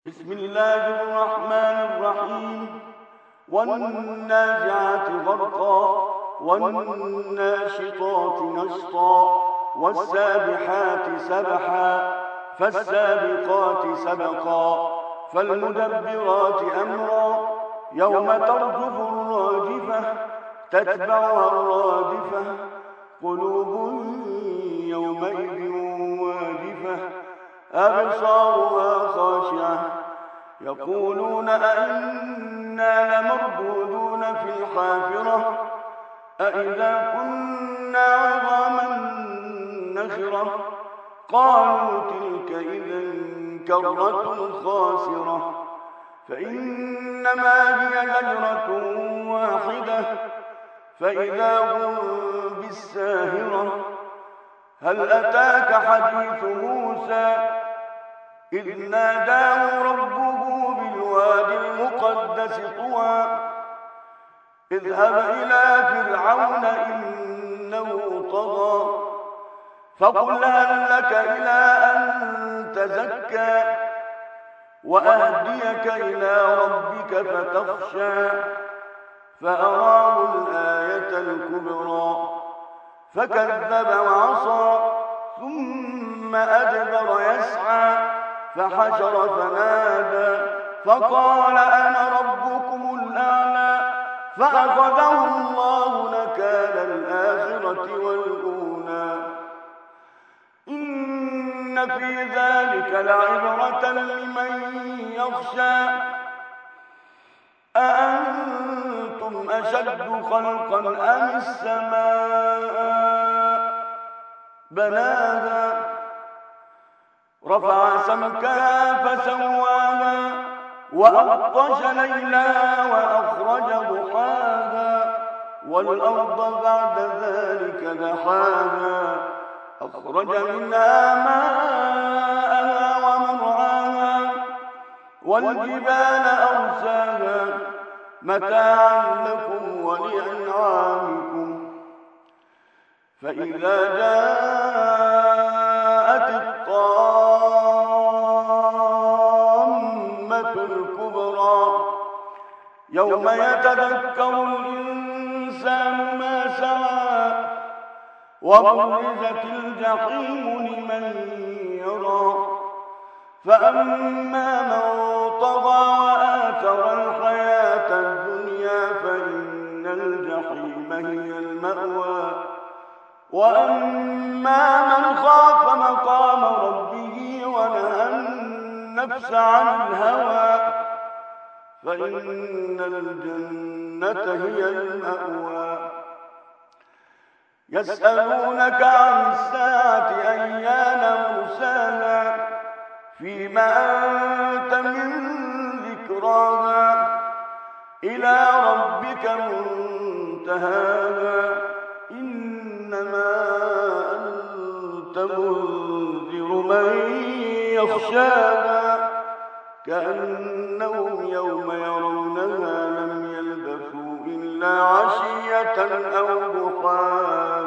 بسم الله الرحمن الرحيم. والنازعات غرقا والناشطات نشطا والسابحات سبحا فالسابقات سبقا فالمدبرات أمرا يوم ترجف الراجفة تتبعها الرادفة قلوب يومئذ واجفة أبصارها خاشعة يقولون أئنا لمردودون في الحافرة أئذا كنا عظاما نخرة قالوا تلك إذا كرة خاسرة فإنما هي زجرة واحدة فإذا هم بالساهرة هل أتاك حديث موسى إذ ناداه ربه بالواد المقدس طوى اذهب إلى فرعون إنه طغى فقل هل لك إلى أن تزكى وأهديك إلى ربك فتخشى فأراه الآية الكبرى فكذب وعصى ثم أدبر يسعى فحشر فنادى فقال أنا ربكم الأعلى فأخذه الله نكال الآخرة والأولى إن في ذلك لعبرة لمن يخشى أأنتم أشد خلقا أم السماء بناها رفع سمكها فسواها وأغطش ليلها وأخرج ضحاها والأرض بعد ذلك دحاها أخرج منها ماءها ومرعاها والجبال أرساها متاعا لكم ولأنعامكم فإذا جاءت الطامة الكبرى يوم يتذكر الإنسان ما سعى وبرزت الجحيم لمن يرى فأما من طغى وآثر الحياة الدنيا فإن الجحيم هي المأوى وأما من خاف مقام ربه ونهى النفس عن الهوى فإن الجنة هي المأوى يسألونك عن الساعة أيان مرساها فيما أنت من ذكراها إلى ربك منتهاها إنما أنت منذر من يخشاها كأنهم يوم يرونها لم يلبثوا إلا عشية أو ضحاها